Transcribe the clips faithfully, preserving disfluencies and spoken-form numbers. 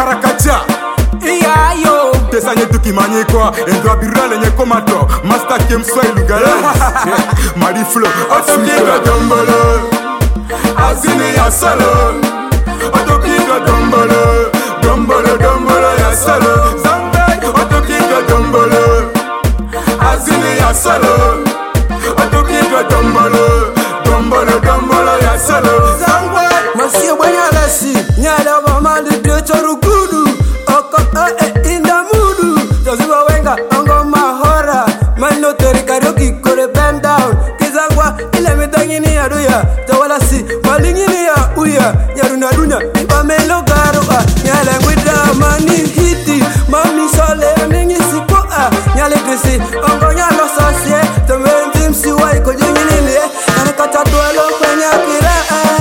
Karakacha iya yo Tesa nye tuki manye kwa Endwa birale nye komato Master Kem Swahili Galais Mari Flow Otokika dombolo Azini ya salo Otokika dombolo Dombolo dombolo ya salo Zambe Otokika dombolo Azini ya salo Otokika dombolo Dombolo dombolo ya salo Zambe Masio banya lasi Nyada mama de choru kudu Oko eh in the mood Toziba wenga ongo mahora Mano tori karaoke kore bend down Kizangwa ile mitangini ya duya Tawala si malingini ya uya Nyaruna dunya iba melo garoa Nyale ngwida mani hiti Mami sole ningi sikoa Nyale krisi ongo nyalo sasye Tamendi msiwa iko jingini liye Karakata duelo kwenye kira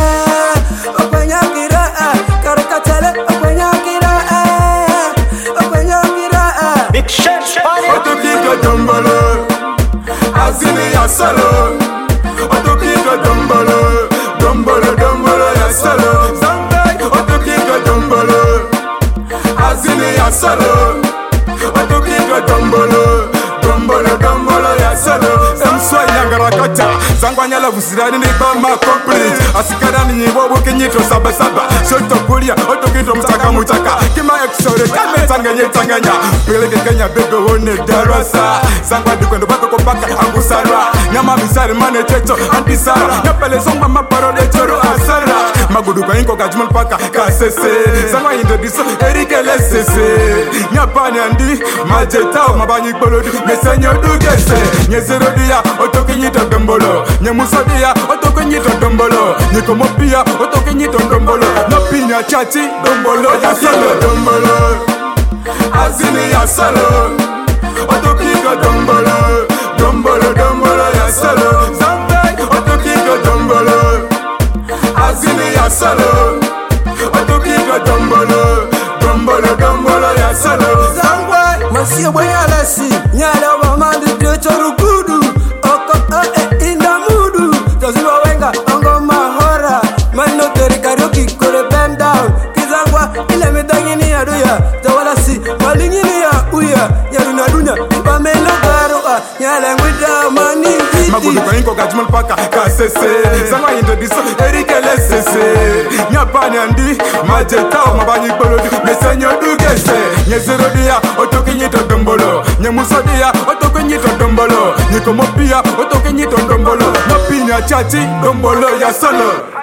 Kwenye kira Karakatele kwenye kira Kwenye kira Big Shen Otokika dombolo Azini ya salo Otokika dombolo Dombolo dombolo ya salo Zambe Otokika dombolo Azini ya salo Otokika dombolo Dombolo dombolo ya salo Mswa inyangarakata Zangwa nyala vusirani ni bama complete Asikara ni nyibo woke nyito saba saba Shoto kulia otokito mtaka mutaka Kima eksore kame tanganya tanganya Peleke kenya bebe wone darasa Zangwa dukwendo bako kompaka angusara Nyama misari mane checho antisara Nyapele zongwa maparode choro asara Magudu kwa inko kajumal paka kasese Zangwa indo diso erike lesese Nyapani andi majetao mabanyi kolodi Mesenyo dugese Nyezero dia otoki nyito dombolo Nyemuso dia otoki nyito dombolo Nyikomopia otoki nyito dombolo Nopinya chati dombolo ya salo dombolo Azini ya salo Otokika dombolo Dombolo dombolo ya salo Zambe otokika dombolo Azini ya salo Otokika dombolo Dombolo dombolo ya salo Zambe Masio banya lasi Nyada mama de choru kudu Oko eh in the mood Toziba wenga ongo mahora Mano tori karaoke kore bend down Kizangwa ile mitangini ya duya Tawala si malingini ya uya Nyaruna dunya iba melo garoa Nyale ngwida mani hiti Magudu kwa inko kajumal paka kasese Zangwa indo diso erike lesese Nyapani andi majetao mabanyi kolodi Mesenyo dugese Nyezero dia otoki nyito dombolo Nyemuso dia otoki nyito dombolo Nyikomopia otoki nyito dombolo Nopinya chati dombolo ya solo